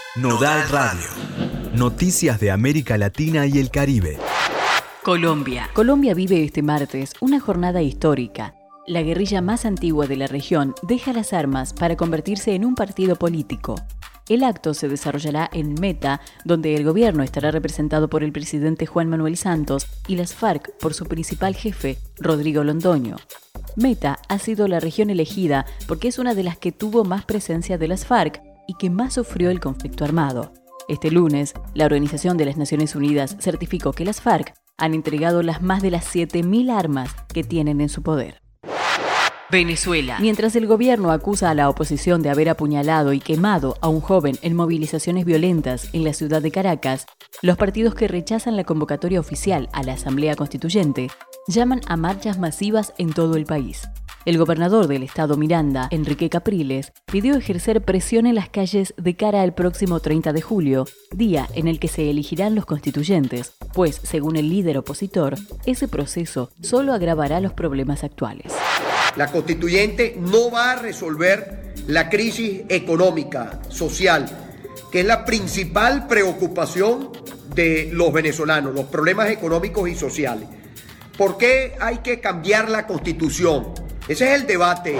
Nodal Radio. Noticias de América Latina y el Caribe. Colombia. Colombia vive este martes una jornada histórica. La guerrilla más antigua de la región deja las armas para convertirse en un partido político. El acto se desarrollará en Meta, donde el gobierno estará representado por el presidente Juan Manuel Santos y las FARC por su principal jefe, Rodrigo Londoño. Meta ha sido la región elegida porque es una de las que tuvo más presencia de las FARC y que más sufrió el conflicto armado. Este lunes, la Organización de las Naciones Unidas certificó que las FARC han entregado las más de las 7.000 armas que tienen en su poder. Venezuela. Mientras el gobierno acusa a la oposición de haber apuñalado y quemado a un joven en movilizaciones violentas en la ciudad de Caracas, los partidos que rechazan la convocatoria oficial a la Asamblea Constituyente llaman a marchas masivas en todo el país. El gobernador del estado Miranda, Enrique Capriles, pidió ejercer presión en las calles de cara al próximo 30 de julio, día en el que se elegirán los constituyentes, pues, según el líder opositor, ese proceso solo agravará los problemas actuales. La constituyente no va a resolver la crisis económica, social, que es la principal preocupación de los venezolanos, los problemas económicos y sociales. ¿Por qué hay que cambiar la constitución? Ese es el debate.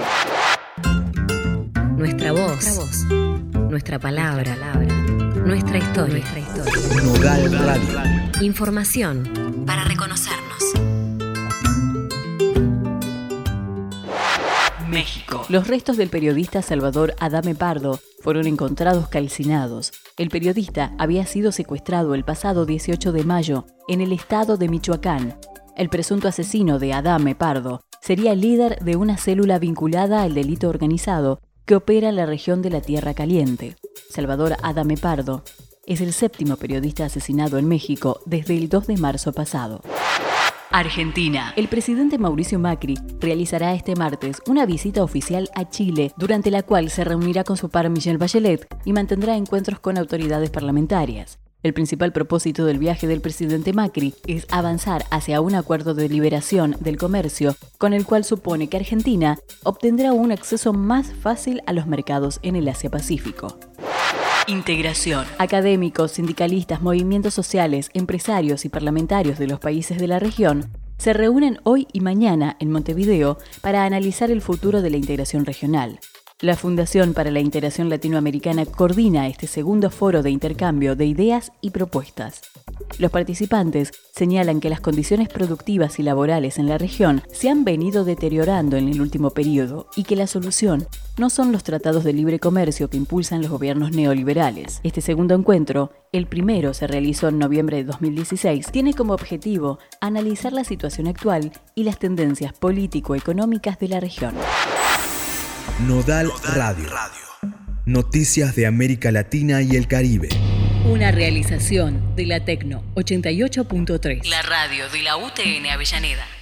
Nuestra voz, nuestra palabra, nuestra historia. Nodal Radio. Información para reconocernos. México. Los restos del periodista Salvador Adame Pardo fueron encontrados calcinados. El periodista había sido secuestrado el pasado 18 de mayo en el estado de Michoacán. El presunto asesino de Adame Pardo sería el líder de una célula vinculada al delito organizado que opera en la región de la Tierra Caliente. Salvador Adame Pardo es el 7º periodista asesinado en México desde el 2 de marzo pasado. Argentina. El presidente Mauricio Macri realizará este martes una visita oficial a Chile, durante la cual se reunirá con su par Michelle Bachelet y mantendrá encuentros con autoridades parlamentarias. El principal propósito del viaje del presidente Macri es avanzar hacia un acuerdo de liberación del comercio, con el cual supone que Argentina obtendrá un acceso más fácil a los mercados en el Asia-Pacífico. Integración. Académicos, sindicalistas, movimientos sociales, empresarios y parlamentarios de los países de la región se reúnen hoy y mañana en Montevideo para analizar el futuro de la integración regional. La Fundación para la Integración Latinoamericana coordina este segundo foro de intercambio de ideas y propuestas. Los participantes señalan que las condiciones productivas y laborales en la región se han venido deteriorando en el último periodo y que la solución no son los tratados de libre comercio que impulsan los gobiernos neoliberales. Este segundo encuentro, el primero se realizó en noviembre de 2016, tiene como objetivo analizar la situación actual y las tendencias político-económicas de la región. Nodal Radio. Noticias de América Latina y el Caribe. Una realización de la Tecno 88.3. La radio de la UTN Avellaneda.